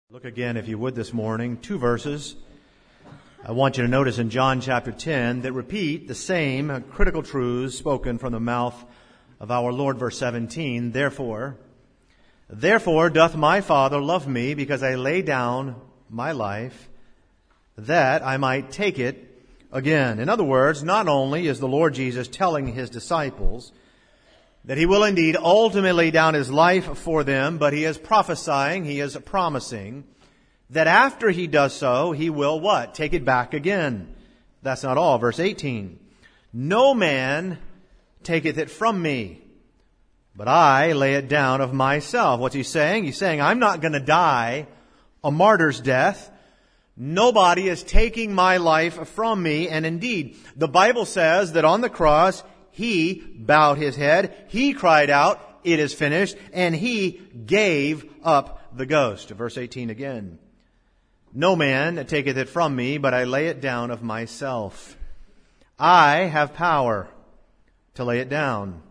Look again, if you would, this morning, two verses I want you to notice in John chapter 10 that repeat the same critical truths spoken from the mouth of our Lord. Verse 17, Therefore doth my Father love me, because I lay down my life, that I might take it again. In other words, not only is the Lord Jesus telling His disciples that He will indeed ultimately lay down His life for them, but He is prophesying, He is promising that after He does so, He will what? Take it back again. That's not all. Verse 18, No man taketh it from me, but I lay it down of myself. What's He saying? He's saying, I'm not going to die a martyr's death. Nobody is taking my life from me. And indeed, the Bible says that on the cross, He bowed His head, He cried out, it is finished, and He gave up the ghost. Verse 18 again. No man taketh it from me, but I lay it down of myself. I have power to lay it down,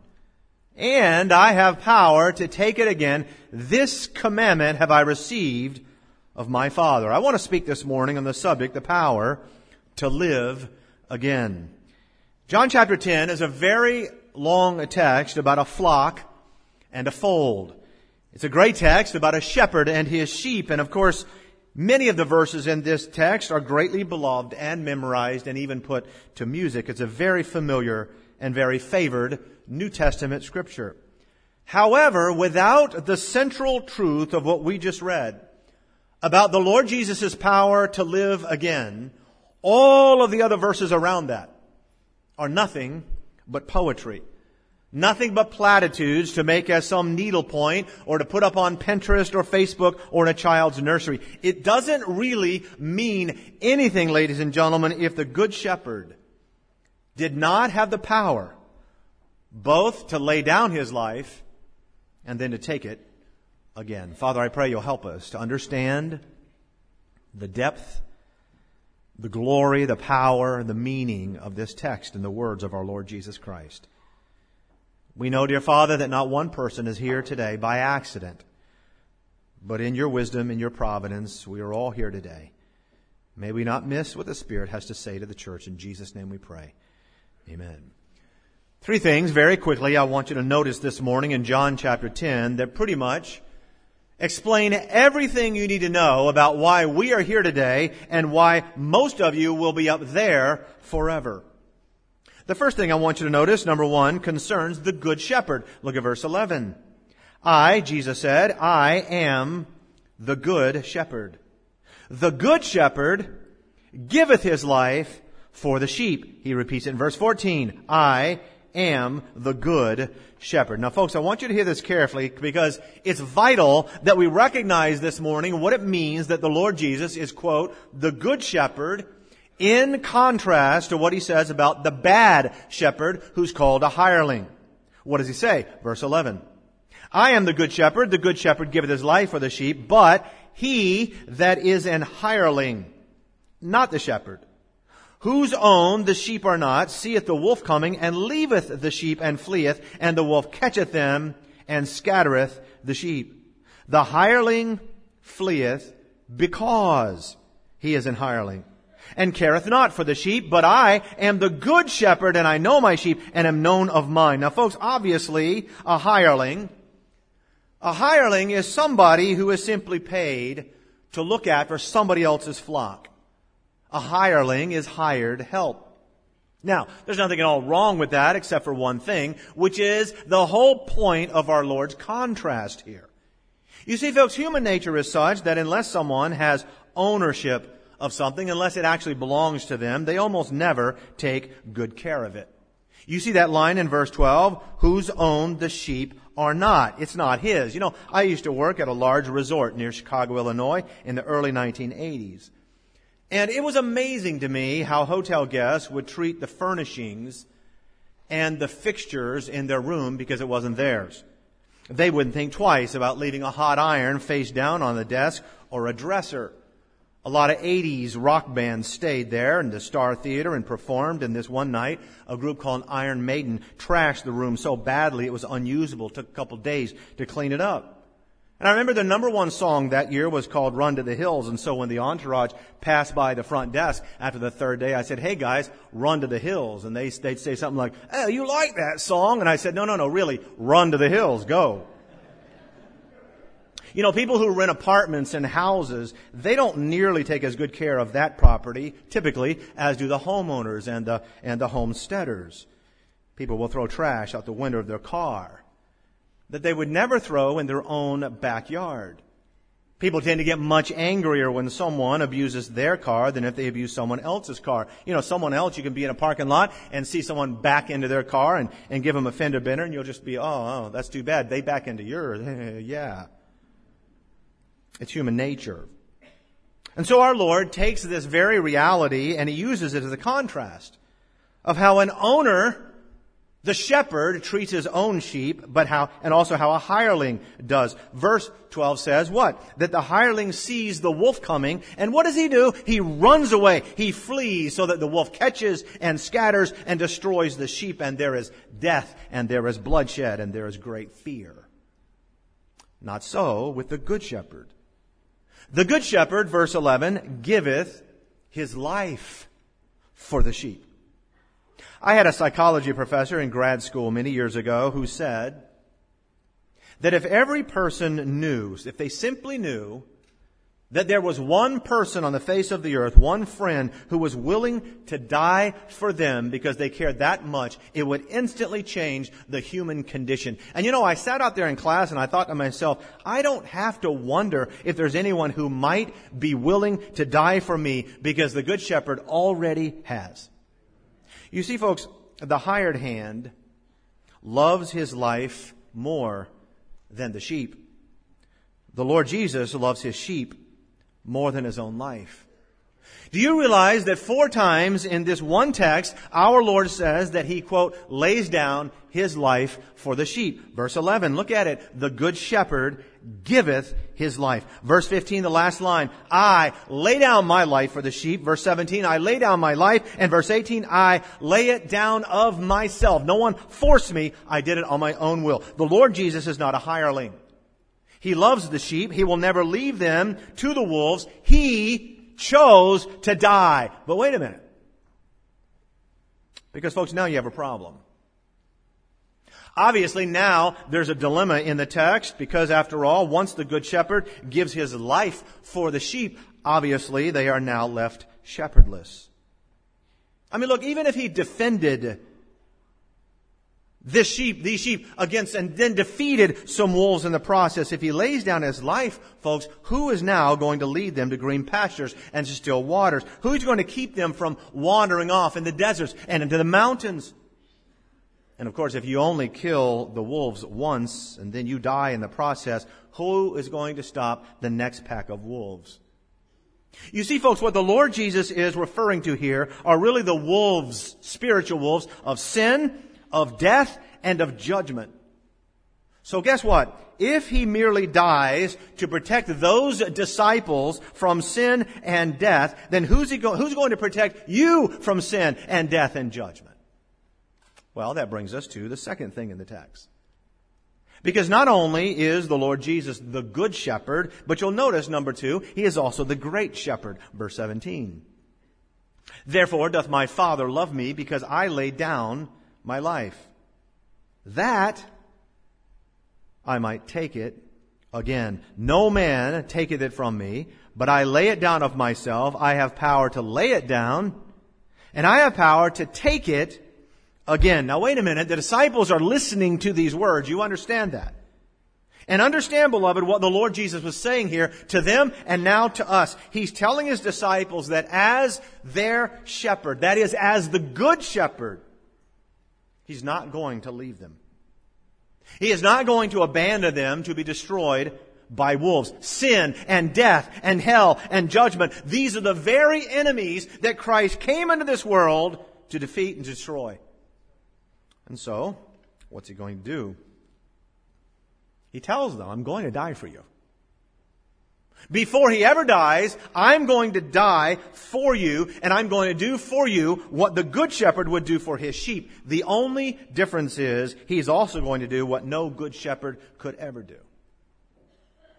and I have power to take it again. This commandment have I received of my Father. I want to speak this morning on the subject, the power to live again. John chapter 10 is a very long text about a flock and a fold. It's a great text about a shepherd and his sheep. And of course, many of the verses in this text are greatly beloved and memorized and even put to music. It's a very familiar and very favored New Testament scripture. However, without the central truth of what we just read about the Lord Jesus' power to live again, all of the other verses around that are nothing but poetry. Nothing but platitudes to make as some needlepoint or to put up on Pinterest or Facebook or in a child's nursery. It doesn't really mean anything, ladies and gentlemen, if the Good Shepherd did not have the power both to lay down His life and then to take it again. Father, I pray You'll help us to understand the depth, the glory, the power, the meaning of this text and the words of our Lord Jesus Christ. We know, dear Father, that not one person is here today by accident, but in Your wisdom, in Your providence, we are all here today. May we not miss what the Spirit has to say to the church. In Jesus' name we pray. Amen. Three things very quickly I want you to notice this morning in John chapter 10 that pretty much explain everything you need to know about why we are here today and why most of you will be up there forever. The first thing I want you to notice, number one, concerns the Good Shepherd. Look at verse 11. I, Jesus said, I am the Good Shepherd. The Good Shepherd giveth His life for the sheep. He repeats it in verse 14. I am the Good Shepherd. Now, folks, I want you to hear this carefully because it's vital that we recognize this morning what it means that the Lord Jesus is, quote, the Good Shepherd, in contrast to what He says about the bad shepherd who's called a hireling. What does He say? Verse 11. I am the good shepherd giveth his life for the sheep, but he that is an hireling, not the shepherd, whose own the sheep are not, seeth the wolf coming, and leaveth the sheep, and fleeth, and the wolf catcheth them, and scattereth the sheep. The hireling fleeth because he is an hireling, and careth not for the sheep, but I am the good shepherd, and I know my sheep, and am known of mine. Now, folks, obviously, a hireling is somebody who is simply paid to look after somebody else's flock. A hireling is hired help. Now, there's nothing at all wrong with that except for one thing, which is the whole point of our Lord's contrast here. You see, folks, human nature is such that unless someone has ownership of something, unless it actually belongs to them, they almost never take good care of it. You see that line in verse 12, whose own the sheep are not. It's not his. You know, I used to work at a large resort near Chicago, Illinois in the early 1980s. And it was amazing to me how hotel guests would treat the furnishings and the fixtures in their room because it wasn't theirs. They wouldn't think twice about leaving a hot iron face down on the desk or a dresser. A lot of 80s rock bands stayed there in the Star Theater and performed. And this one night, a group called Iron Maiden trashed the room so badly it was unusable. It took a couple days to clean it up. And I remember the number one song that year was called Run to the Hills. And so when the entourage passed by the front desk after the third day, I said, hey guys, run to the hills. And they'd say something like, oh, you like that song? And I said, no, really, run to the hills, go. You know, people who rent apartments and houses, they don't nearly take as good care of that property, typically, as do the homeowners and the homesteaders. People will throw trash out the window of their car that they would never throw in their own backyard. People tend to get much angrier when someone abuses their car than if they abuse someone else's car. You know, someone else, you can be in a parking lot and see someone back into their car and give them a fender bender, and you'll just be, oh, that's too bad. They back into yours. Yeah. It's human nature. And so our Lord takes this very reality and He uses it as a contrast of how an owner, the shepherd, treats his own sheep, and also how a hireling does. Verse 12 says what? That the hireling sees the wolf coming, and what does he do? He runs away. He flees so that the wolf catches and scatters and destroys the sheep, and there is death, and there is bloodshed, and there is great fear. Not so with the good shepherd. The good shepherd, verse 11, giveth his life for the sheep. I had a psychology professor in grad school many years ago who said that if every person knew, if they simply knew that there was one person on the face of the earth, one friend who was willing to die for them because they cared that much, it would instantly change the human condition. And you know, I sat out there in class and I thought to myself, I don't have to wonder if there's anyone who might be willing to die for me because the Good Shepherd already has. You see, folks, the hired hand loves his life more than the sheep. The Lord Jesus loves his sheep more than his own life. Do you realize that 4 times in this one text, our Lord says that He, quote, lays down His life for the sheep? Verse 11, look at it. The good shepherd giveth his life. Verse 15, the last line, I lay down my life for the sheep. Verse 17, I lay down my life. And verse 18, I lay it down of myself. No one forced me. I did it on my own will. The Lord Jesus is not a hireling. He loves the sheep. He will never leave them to the wolves. He chose to die. But wait a minute. Because, folks, now you have a problem. Obviously, now there's a dilemma in the text because, after all, once the Good Shepherd gives his life for the sheep, obviously they are now left shepherdless. I mean, look, even if he defended these sheep against and then defeated some wolves in the process, if he lays down his life, folks, who is now going to lead them to green pastures and to still waters? Who's going to keep them from wandering off in the deserts and into the mountains? And of course, if you only kill the wolves once and then you die in the process, who is going to stop the next pack of wolves? You see, folks, what the Lord Jesus is referring to here are really the wolves, spiritual wolves of sin, of death, and of judgment. So guess what? If he merely dies to protect those disciples from sin and death, then who's going to protect you from sin and death and judgment? Well, that brings us to the second thing in the text. Because not only is the Lord Jesus the good shepherd, but you'll notice, number 2, he is also the great shepherd. Verse 17. Therefore doth my Father love me, because I lay down my life, that I might take it again. No man taketh it from me, but I lay it down of myself. I have power to lay it down, and I have power to take it again. Now wait a minute. The disciples are listening to these words. You understand that? And understand, beloved, what the Lord Jesus was saying here to them and now to us. He's telling His disciples that as their shepherd, that is, as the good shepherd, He's not going to leave them. He is not going to abandon them to be destroyed by wolves. Sin and death and hell and judgment. These are the very enemies that Christ came into this world to defeat and destroy. And so, what's He going to do? He tells them, I'm going to die for you. Before He ever dies, I'm going to die for you, and I'm going to do for you what the Good Shepherd would do for His sheep. The only difference is He's also going to do what no Good Shepherd could ever do.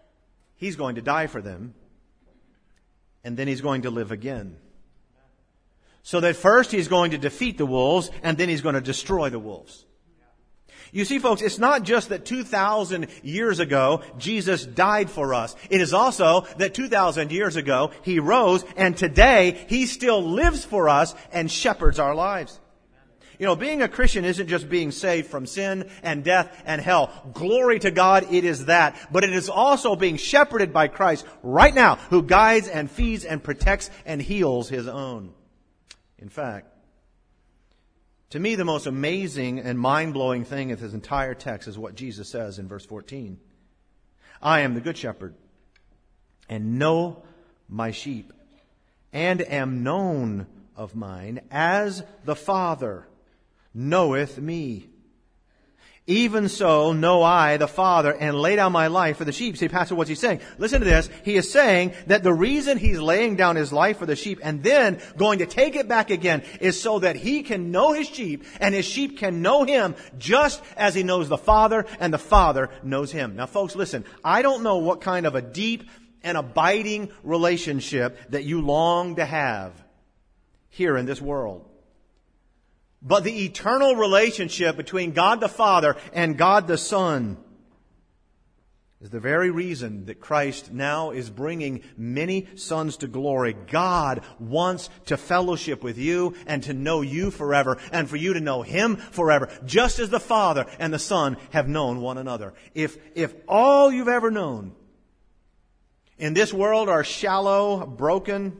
He's going to die for them, and then He's going to live again. So that first He's going to defeat the wolves, and then He's going to destroy the wolves. You see, folks, it's not just that 2,000 years ago Jesus died for us. It is also that 2,000 years ago He rose, and today He still lives for us and shepherds our lives. You know, being a Christian isn't just being saved from sin and death and hell. Glory to God, it is that. But it is also being shepherded by Christ right now, who guides and feeds and protects and heals His own. In fact, to me, the most amazing and mind-blowing thing in this entire text is what Jesus says in verse 14. I am the good shepherd, and know my sheep, and am known of mine, as the Father knoweth me. Even so know I the Father, and lay down my life for the sheep. See, Pastor, what's he saying? Listen to this. He is saying that the reason he's laying down his life for the sheep and then going to take it back again is so that he can know his sheep and his sheep can know him just as he knows the Father and the Father knows him. Now, folks, listen. I don't know what kind of a deep and abiding relationship that you long to have here in this world. But the eternal relationship between God the Father and God the Son is the very reason that Christ now is bringing many sons to glory. God wants to fellowship with you and to know you forever and for you to know Him forever, just as the Father and the Son have known one another. If all you've ever known in this world are shallow, broken,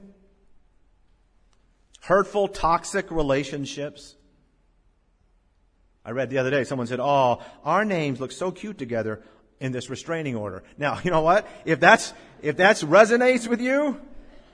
hurtful, toxic relationships, I read the other day, someone said, oh, our names look so cute together in this restraining order. Now, you know what? If that's resonates with you,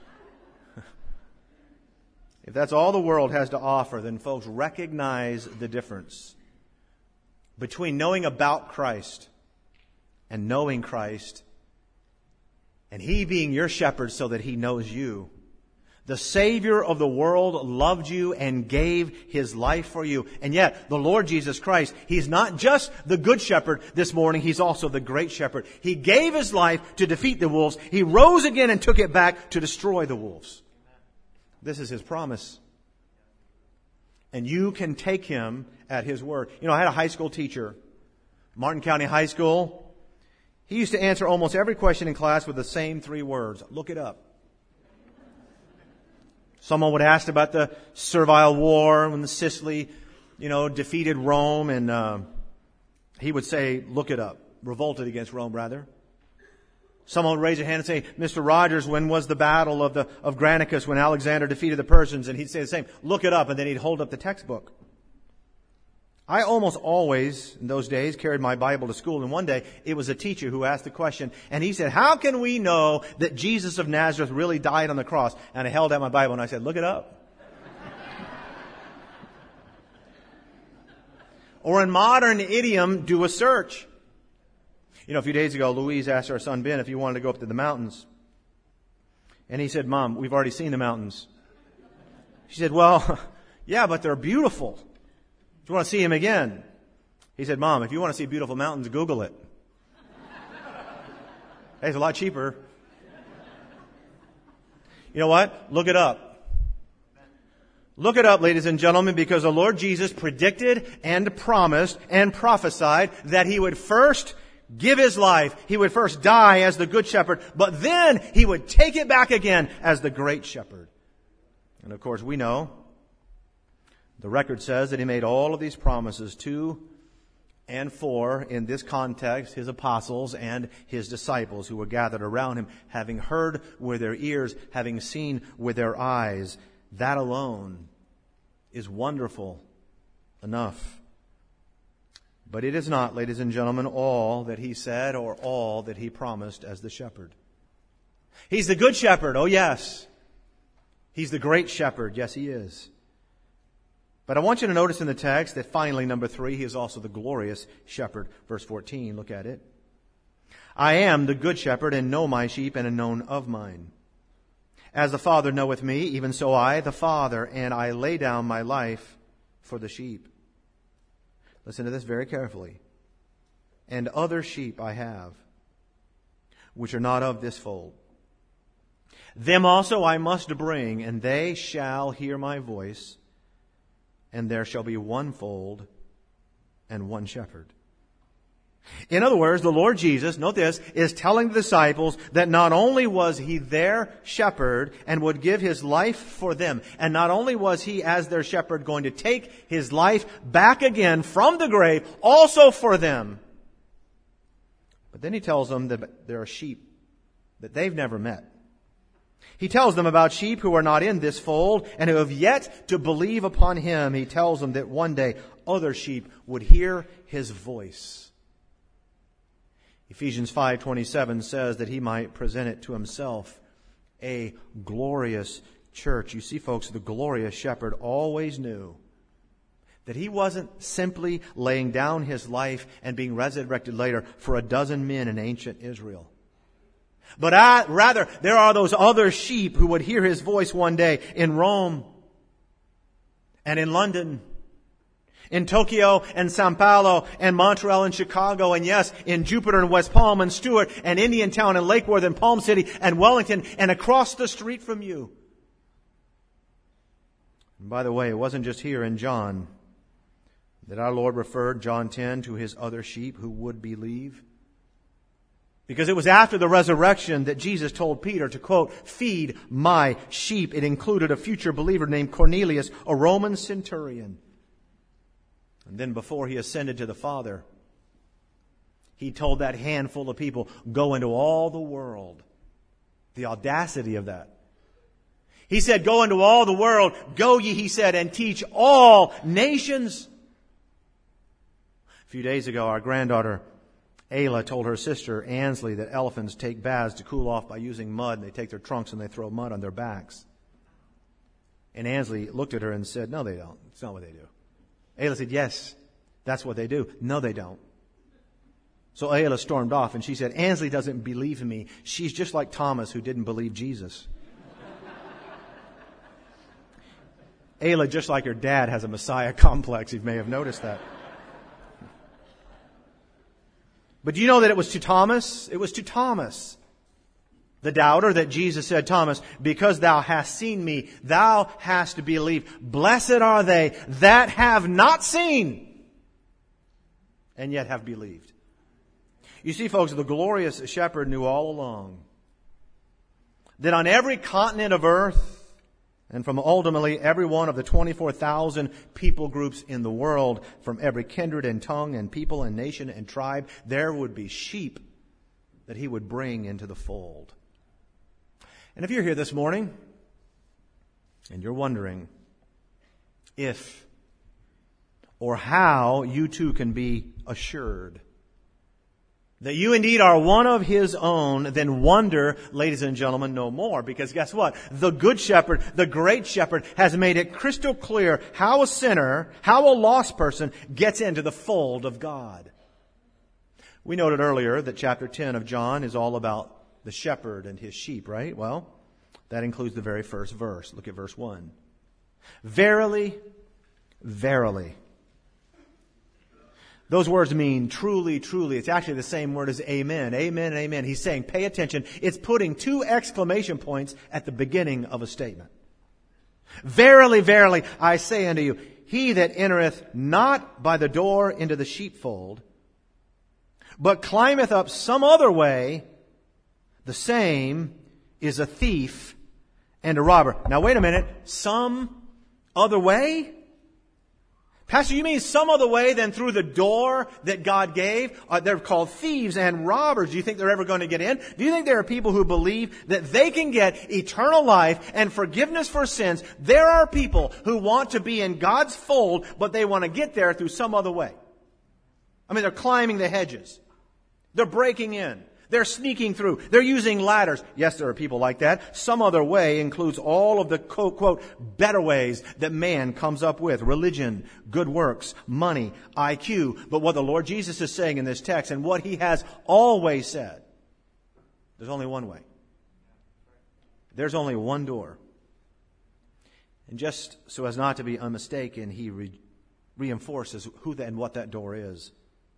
if that's all the world has to offer, then folks, recognize the difference between knowing about Christ and knowing Christ and He being your shepherd so that He knows you. The Savior of the world loved you and gave His life for you. And yet, the Lord Jesus Christ, He's not just the good shepherd this morning, He's also the great shepherd. He gave His life to defeat the wolves. He rose again and took it back to destroy the wolves. This is His promise. And you can take Him at His word. You know, I had a high school teacher, Martin County High School. He used to answer almost every question in class with the same 3 words. Look it up. Someone would ask about the Servile War when the Sicily, defeated Rome, and he would say, look it up. Revolted against Rome, rather. Someone would raise their hand and say, Mr. Rogers, when was the battle of Granicus when Alexander defeated the Persians? And he'd say the same, look it up, and then he'd hold up the textbook. I almost always, in those days, carried my Bible to school. And one day, it was a teacher who asked the question. And he said, how can we know that Jesus of Nazareth really died on the cross? And I held out my Bible and I said, look it up. Or in modern idiom, do a search. A few days ago, Louise asked our son Ben if he wanted to go up to the mountains. And he said, Mom, we've already seen the mountains. She said, well, yeah, but they're beautiful. Do you want to see him again? He said, Mom, if you want to see beautiful mountains, Google it. Hey, it's a lot cheaper. You know what? Look it up. Look it up, ladies and gentlemen, because the Lord Jesus predicted and promised and prophesied that He would first give His life. He would first die as the good shepherd, but then He would take it back again as the great shepherd. And of course, we know the record says that He made all of these promises to and for, in this context, His apostles and His disciples who were gathered around Him, having heard with their ears, having seen with their eyes. That alone is wonderful enough. But it is not, ladies and gentlemen, all that He said or all that He promised as the shepherd. He's the good shepherd, oh yes. He's the great shepherd, yes He is. But I want you to notice in the text that finally, number 3, He is also the glorious shepherd. Verse 14, look at it. I am the good shepherd and know my sheep and am known of mine. As the Father knoweth me, even so I, the Father, and I lay down my life for the sheep. Listen to this very carefully. And other sheep I have, which are not of this fold. Them also I must bring, and they shall hear my voice, and there shall be one fold and one shepherd. In other words, the Lord Jesus, note this, is telling the disciples that not only was He their shepherd and would give His life for them, and not only was He as their shepherd going to take His life back again from the grave also for them, but then He tells them that there are sheep that they've never met. He tells them about sheep who are not in this fold and who have yet to believe upon Him. He tells them that one day other sheep would hear His voice. Ephesians 5:27 says that He might present it to Himself, a glorious church. You see, folks, the glorious shepherd always knew that He wasn't simply laying down His life and being resurrected later for a dozen men in ancient Israel. But rather, there are those other sheep who would hear His voice one day in Rome and in London, in Tokyo and Sao Paulo and Montreal and Chicago, and yes, in Jupiter and West Palm and Stewart and Indiantown and Lake Worth and Palm City and Wellington and across the street from you. And by the way, it wasn't just here in John that our Lord referred, John 10, to His other sheep who would believe. Because it was after the resurrection that Jesus told Peter to, quote, feed my sheep. It included a future believer named Cornelius, a Roman centurion. And then before He ascended to the Father, He told that handful of people, go into all the world. The audacity of that. He said, go into all the world. Go ye, He said, and teach all nations. A few days ago, our granddaughter Ayla told her sister Ansley that elephants take baths to cool off by using mud. And they take their trunks and they throw mud on their backs. And Ansley looked at her and said, no, they don't. It's not what they do. Ayla said, yes, that's what they do. No, they don't. So Ayla stormed off and she said, Ansley doesn't believe in me. She's just like Thomas who didn't believe Jesus. Ayla, just like her dad, has a Messiah complex. You may have noticed that. But do you know that it was to Thomas? It was to Thomas, the doubter, that Jesus said, Thomas, because thou hast seen me, thou hast believed. Blessed are they that have not seen and yet have believed. You see, folks, the glorious shepherd knew all along that on every continent of earth, and from ultimately every one of the 24,000 people groups in the world, from every kindred and tongue and people and nation and tribe, there would be sheep that He would bring into the fold. And if you're here this morning and you're wondering if or how you too can be assured that you indeed are one of His own, then wonder, ladies and gentlemen, no more. Because guess what? The Good Shepherd, the Great Shepherd, has made it crystal clear how a sinner, how a lost person gets into the fold of God. We noted earlier that chapter 10 of John is all about the shepherd and his sheep, right? Well, that includes the very first verse. Look at verse 1. Verily, verily. Those words mean truly, truly. It's actually the same word as amen. Amen and amen. He's saying, pay attention. It's putting two exclamation points at the beginning of a statement. Verily, verily, I say unto you, he that entereth not by the door into the sheepfold, but climbeth up some other way, the same is a thief and a robber. Now wait a minute. Some other way? Pastor, you mean some other way than through the door that God gave? They're called thieves and robbers. Do you think they're ever going to get in? Do you think there are people who believe that they can get eternal life and forgiveness for sins? There are people who want to be in God's fold, but they want to get there through some other way. I mean, they're climbing the hedges. They're breaking in. They're sneaking through. They're using ladders. Yes, there are people like that. Some other way includes all of the, quote, quote, better ways that man comes up with. Religion, good works, money, IQ. But what the Lord Jesus is saying in this text, and what He has always said, there's only one way. There's only one door. And just so as not to be unmistaken, He reinforces who and what that door is.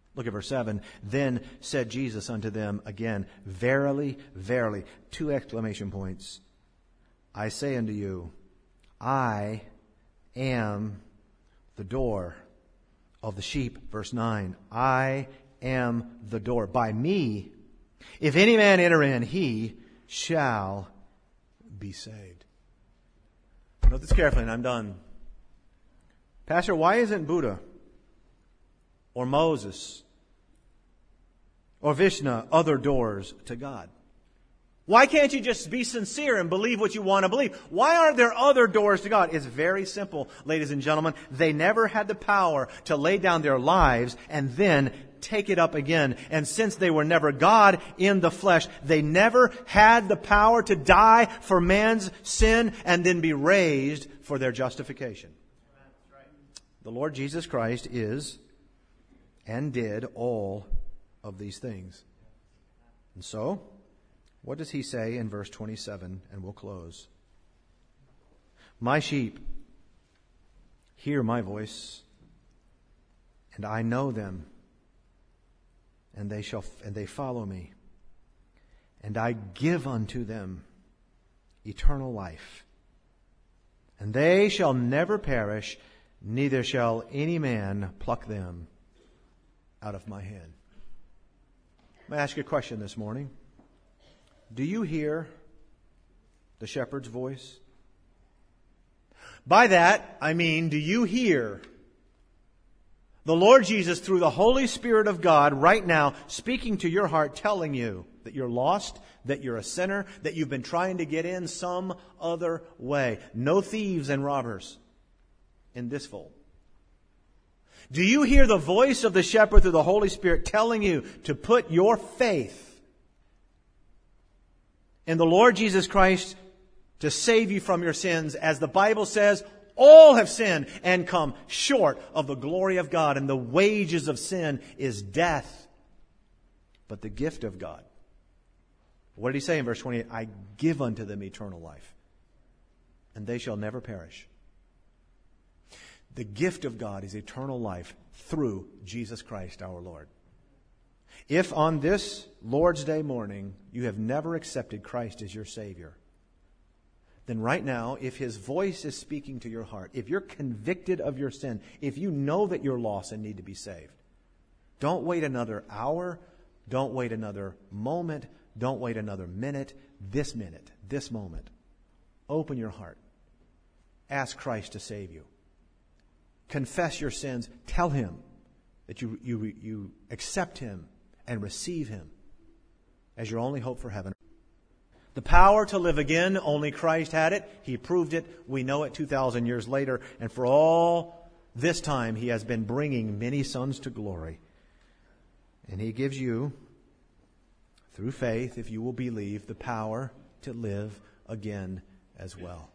Look at verse 7. Then said Jesus unto them again, Verily, verily, 2 exclamation points. I say unto you, I am the door of the sheep. Verse 9. I am the door. By me, if any man enter in, he shall be saved. Note this carefully, and I'm done. Pastor, why isn't Buddha or Moses or Vishnu other doors to God? Why can't you just be sincere and believe what you want to believe? Why aren't there other doors to God? It's very simple, ladies and gentlemen. They never had the power to lay down their lives and then take it up again. And since they were never God in the flesh, they never had the power to die for man's sin and then be raised for their justification. The Lord Jesus Christ is and did all of these things. And so, what does he say in verse 27? And we'll close. My sheep hear my voice, and I know them, and they follow me, and I give unto them eternal life, and they shall never perish, neither shall any man pluck them out of my hand. Let me ask you a question this morning. Do you hear the shepherd's voice? By that, I mean, do you hear the Lord Jesus through the Holy Spirit of God right now speaking to your heart, telling you that you're lost, that you're a sinner, that you've been trying to get in some other way? No thieves and robbers in this fold. Do you hear the voice of the shepherd through the Holy Spirit telling you to put your faith in the Lord Jesus Christ to save you from your sins? As the Bible says, all have sinned and come short of the glory of God, and the wages of sin is death. But the gift of God, what did he say in verse 28? I give unto them eternal life, and they shall never perish. The gift of God is eternal life through Jesus Christ our Lord. If on this Lord's Day morning you have never accepted Christ as your Savior, then right now, if His voice is speaking to your heart, if you're convicted of your sin, if you know that you're lost and need to be saved, don't wait another hour, don't wait another moment, don't wait another minute, this moment. Open your heart. Ask Christ to save you. Confess your sins. Tell Him that you accept Him and receive Him as your only hope for heaven. The power to live again, only Christ had it. He proved it. We know it 2,000 years later. And for all this time, He has been bringing many sons to glory. And He gives you, through faith, if you will believe, the power to live again as well.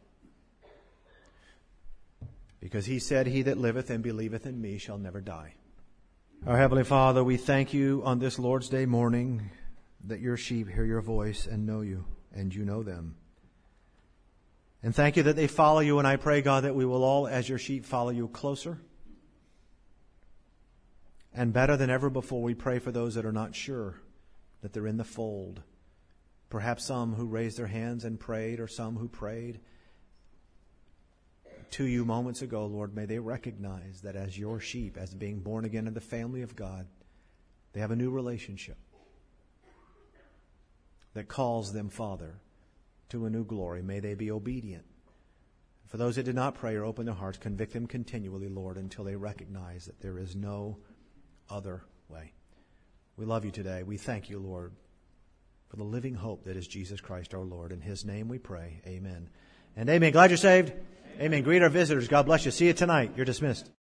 Because He said, He that liveth and believeth in me shall never die. Our Heavenly Father, we thank You on this Lord's Day morning that Your sheep hear Your voice and know You, and You know them. And thank You that they follow You, and I pray, God, that we will all, as Your sheep, follow You closer. And better than ever before, we pray for those that are not sure that they're in the fold. Perhaps some who raised their hands and prayed, or some who prayed to You moments ago, Lord, may they recognize that as Your sheep, as being born again in the family of God, they have a new relationship that calls them, Father, to a new glory. May they be obedient. For those that did not pray or open their hearts, convict them continually, Lord, until they recognize that there is no other way. We love You today. We thank You, Lord, for the living hope that is Jesus Christ our Lord. In His name we pray. Amen. And amen. Glad you're saved. Amen. Greet our visitors. God bless you. See you tonight. You're dismissed.